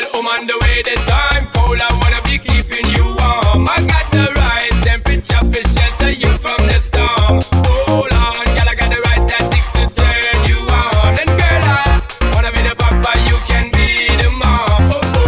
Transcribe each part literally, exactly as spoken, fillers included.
Well, I'm on the way, the time cold, I wanna be keeping you warm. I got the right temperature to shelter you from the storm. Hold on, girl, I got the right tactics to turn you on. And girl, I wanna be the papa, you can be the mom.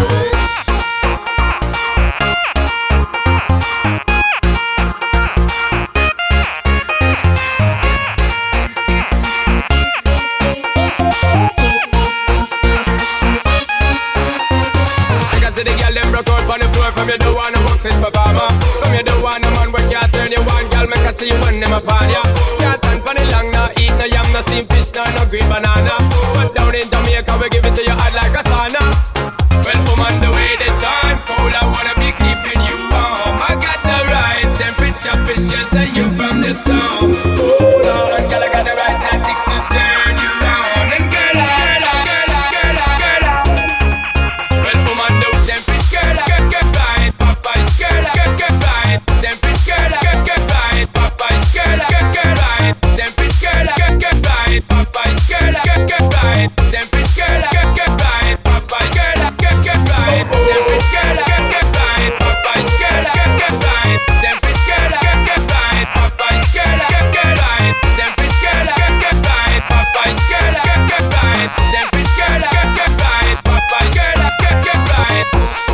The girl them broke out on the floor. From you don't wanna work this performer. From you don't wanna man where can't turn you on. Girl, make I see you when them upon ya. Can't stand for the long, no eat no yam, no steamed fish, no, no green banana. But down in Jamaica we give it to you hot like a sauna. Well, I'm on the way, the time cold, I wanna be keeping you warm. I got the right temperature to shelter you from the storm. Hold on, girl, I got the right tactics to turn you on. And girl, I, girl, I, girl, I, girl, I, girl, I. Well, I'm on the girl, I get get right, papa, girl, I get get right, temperature, girl, I get get right, papa, girl, I get get right, temperature, girl, I get get right, papa, girl, I get get right, temperature, girl, I get get right, papa, girl, I get get right, temperature, girl, I get get right, papa, girl, I get get right, temperature, girl, I get get right, papa, girl, I get get right, temperature, girl, I get get right, papa, girl, I get get right, temperature, girl, I get get right, papa, girl, I get get right.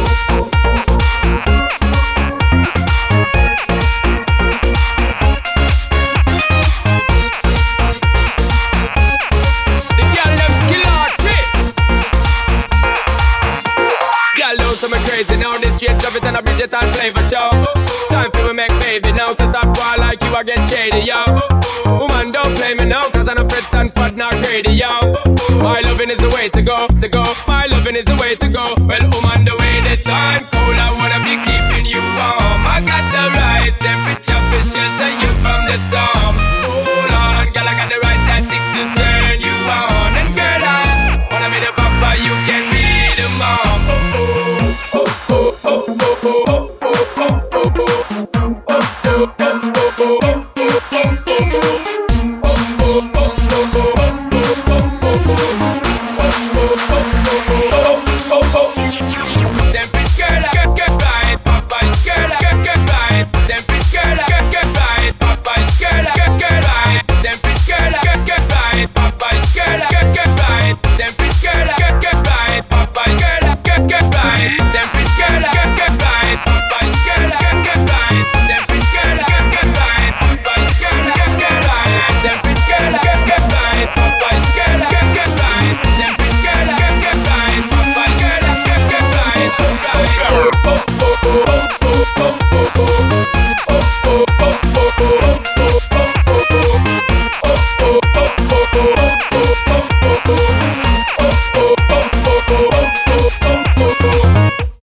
Crazy now, this straight love it and a Bridget and flavor show. Time for me make baby now, so stop war like you I get shady, yo. Woman, don't play me now, cause I'm a Fritz and Fud not greedy, yo. My loving is the way to go, to go. My loving is the way to go. Well, woman, the way the time cold, I wanna be keeping you warm. I got the right temperature to shelter you from the storm. Hold on, girl, I got the right tactics to turn you on. And girl, I wanna be the papa, you can